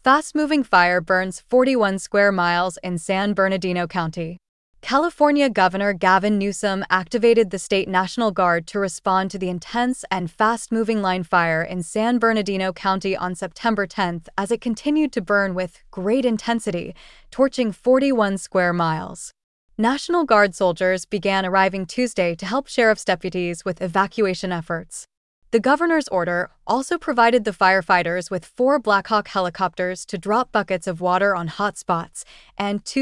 Fast-moving fire burns 41 square miles in San Bernardino County. California Governor Gavin Newsom activated the state National Guard to respond to the intense and fast-moving line fire in San Bernardino County on September 10th as it continued to burn with great intensity, torching 41 square miles. National Guard soldiers began arriving Tuesday to help sheriff's deputies with evacuation efforts. The governor's order also provided the firefighters with 4 Blackhawk helicopters to drop buckets of water on hot spots and 2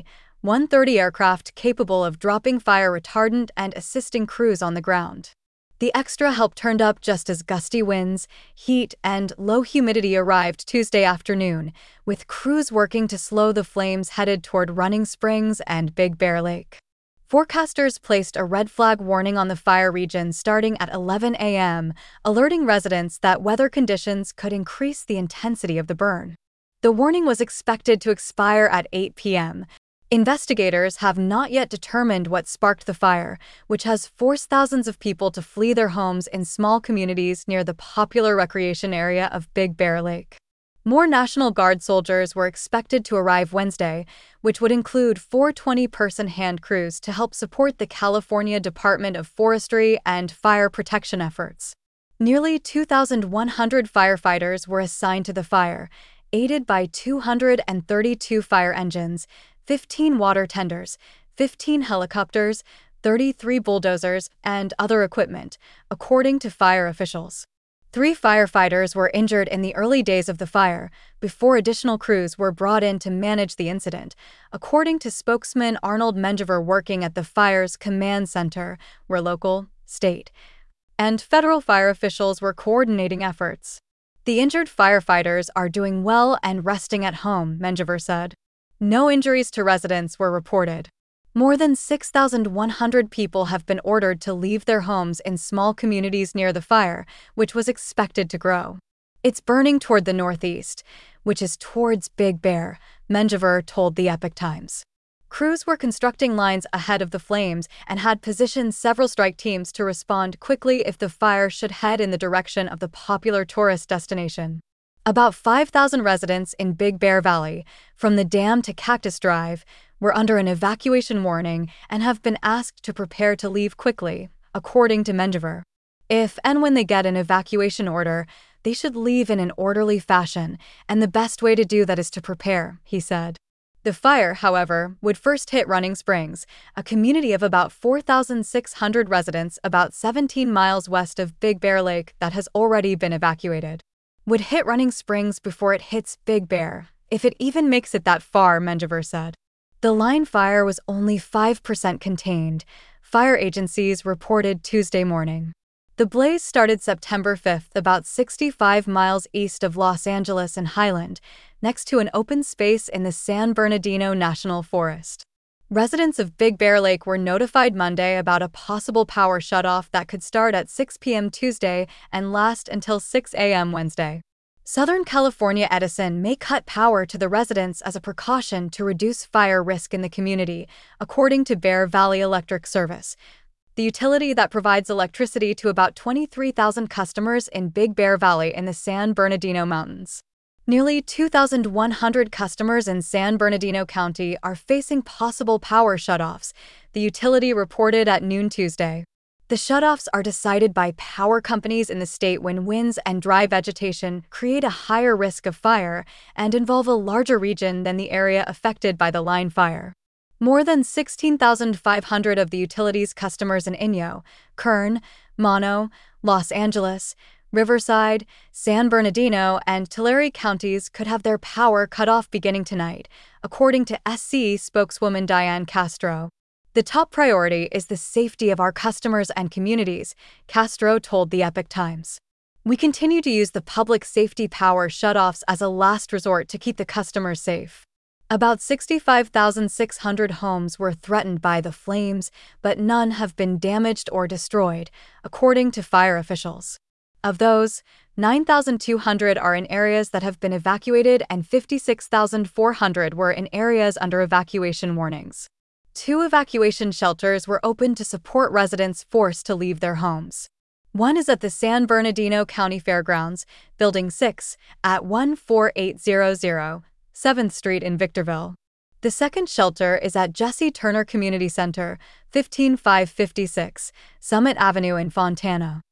C-130 aircraft capable of dropping fire retardant and assisting crews on the ground. The extra help turned up just as gusty winds, heat, and low humidity arrived Tuesday afternoon, with crews working to slow the flames headed toward Running Springs and Big Bear Lake. Forecasters placed a red flag warning on the fire region starting at 11 a.m., alerting residents that weather conditions could increase the intensity of the burn. The warning was expected to expire at 8 p.m. Investigators have not yet determined what sparked the fire, which has forced thousands of people to flee their homes in small communities near the popular recreation area of Big Bear Lake. More National Guard soldiers were expected to arrive Wednesday, which would include 4 20-person hand crews to help support the California Department of Forestry and fire protection efforts. Nearly 2,100 firefighters were assigned to the fire, aided by 232 fire engines, 15 water tenders, 15 helicopters, 33 bulldozers, and other equipment, according to fire officials. 3 firefighters were injured in the early days of the fire, before additional crews were brought in to manage the incident, according to spokesman Arnold Menjivar working at the fire's command center, where local, state, and federal fire officials were coordinating efforts. The injured firefighters are doing well and resting at home, Menjivar said. No injuries to residents were reported. More than 6,100 people have been ordered to leave their homes in small communities near the fire, which was expected to grow. It's burning toward the northeast, which is towards Big Bear, Menjivar told the Epoch Times. Crews were constructing lines ahead of the flames and had positioned several strike teams to respond quickly if the fire should head in the direction of the popular tourist destination. About 5,000 residents in Big Bear Valley, from the dam to Cactus Drive, were under an evacuation warning and have been asked to prepare to leave quickly, according to Menjivar. If and when they get an evacuation order, they should leave in an orderly fashion, and the best way to do that is to prepare, he said. The fire, however, would first hit Running Springs, a community of about 4,600 residents about 17 miles west of Big Bear Lake that has already been evacuated. Would hit Running Springs before it hits Big Bear, if it even makes it that far, Menjivar said. The line fire was only 5% contained, fire agencies reported Tuesday morning. The blaze started September 5th about 65 miles east of Los Angeles in Highland, next to an open space in the San Bernardino National Forest. Residents of Big Bear Lake were notified Monday about a possible power shutoff that could start at 6 p.m. Tuesday and last until 6 a.m. Wednesday. Southern California Edison may cut power to the residents as a precaution to reduce fire risk in the community, according to Bear Valley Electric Service, the utility that provides electricity to about 23,000 customers in Big Bear Valley in the San Bernardino Mountains. Nearly 2,100 customers in San Bernardino County are facing possible power shutoffs, the utility reported at noon Tuesday. The shutoffs are decided by power companies in the state when winds and dry vegetation create a higher risk of fire and involve a larger region than the area affected by the line fire. More than 16,500 of the utility's customers in Inyo, Kern, Mono, Los Angeles, Riverside, San Bernardino, and Tulare counties could have their power cut off beginning tonight, according to SC spokeswoman Diane Castro. The top priority is the safety of our customers and communities, Castro told the Epoch Times. We continue to use the public safety power shutoffs as a last resort to keep the customers safe. About 65,600 homes were threatened by the flames, but none have been damaged or destroyed, according to fire officials. Of those, 9,200 are in areas that have been evacuated and 56,400 were in areas under evacuation warnings. 2 evacuation shelters were opened to support residents forced to leave their homes. One is at the San Bernardino County Fairgrounds, Building 6, at 14800 7th Street in Victorville. The second shelter is at Jesse Turner Community Center, 15556 Summit Avenue in Fontana.